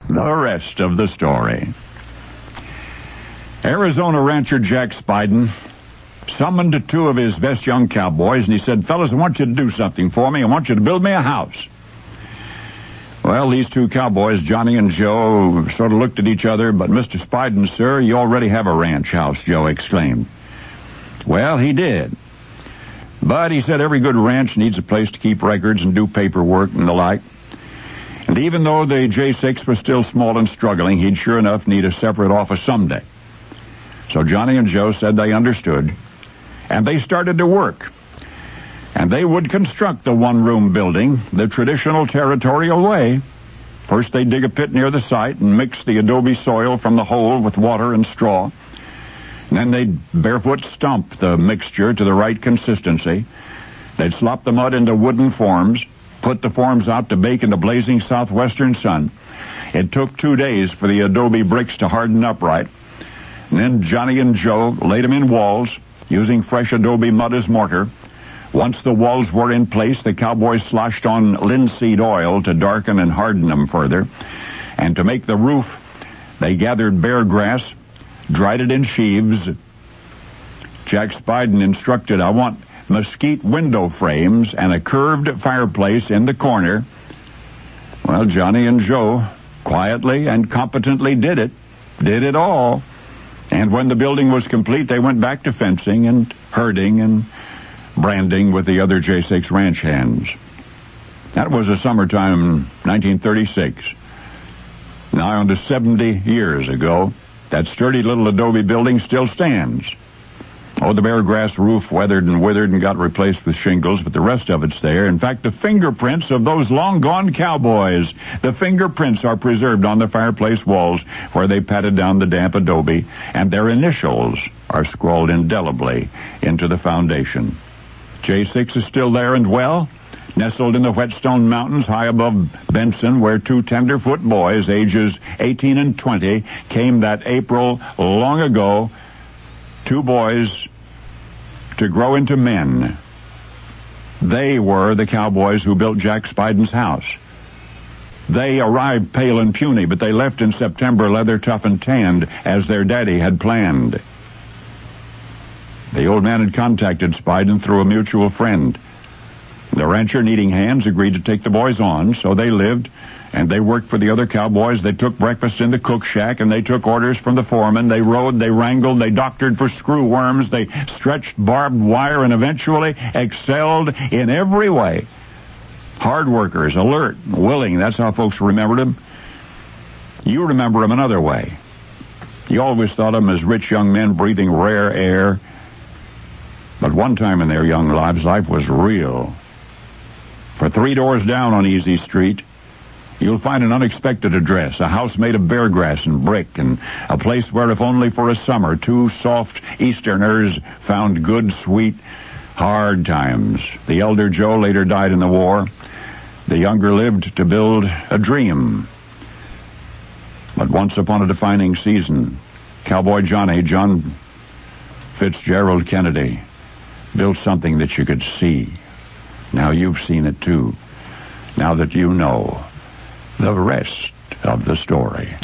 The rest of the story. Arizona rancher Jack Spiden summoned two of his best young cowboys, and he said, "Fellas, I want you to do something for me. I want you to build me a house." Well, these two cowboys, Johnny and Joe, sort of looked at each other. "But Mr. Spiden, sir, you already have a ranch house," Joe exclaimed. Well, he did. But he said every good ranch needs a place to keep records and do paperwork and the like. And even though the J6 was still small and struggling, he'd sure enough need a separate office someday. So Johnny and Joe said they understood, and they started to work. And they would construct the one-room building the traditional territorial way. First, they'd dig a pit near the site and mix the adobe soil from the hole with water and straw. And then they'd barefoot stomp the mixture to the right consistency. They'd slop the mud into wooden forms, put the forms out to bake in the blazing southwestern sun. It took 2 days for the adobe bricks to harden upright. And then Johnny and Joe laid them in walls, using fresh adobe mud as mortar. Once the walls were in place, the cowboys sloshed on linseed oil to darken and harden them further. And to make the roof, they gathered bear grass, dried it in sheaves. Jack Spiden instructed, "I want mesquite window frames and a curved fireplace in the corner." Well, Johnny and Joe quietly and competently did it all. And when the building was complete, they went back to fencing and herding and branding with the other J6 ranch hands. That was a summertime 1936. Now on to 70 years ago, that sturdy little adobe building still stands. Oh, the bare grass roof weathered and withered and got replaced with shingles, but the rest of it's there. In fact, the fingerprints of those long-gone cowboys, the fingerprints are preserved on the fireplace walls where they patted down the damp adobe, and their initials are scrawled indelibly into the foundation. J6 is still there and well, nestled in the Whetstone Mountains high above Benson, where two tenderfoot boys, ages 18 and 20, came that April long ago, two boys to grow into men. They were the cowboys who built Jack Spiden's house. They arrived pale and puny, but they left in September leather tough and tanned, as their daddy had planned. The old man had contacted Spiden through a mutual friend. The rancher, needing hands, agreed to take the boys on, so they lived, and they worked for the other cowboys. They took breakfast in the cook shack, and they took orders from the foreman. They rode, they wrangled, they doctored for screw worms, they stretched barbed wire, and eventually excelled in every way. Hard workers, alert, willing, that's how folks remembered them. You remember them another way. You always thought of them as rich young men breathing rare air. But one time in their young lives, life was real. For 3 doors down on Easy Street, you'll find an unexpected address, a house made of bear grass and brick, and a place where, if only for a summer, two soft Easterners found good, sweet, hard times. The elder Joe later died in the war. The younger lived to build a dream. But once upon a defining season, Cowboy Johnny, John Fitzgerald Kennedy, built something that you could see. Now you've seen it too. Now that you know the rest of the story.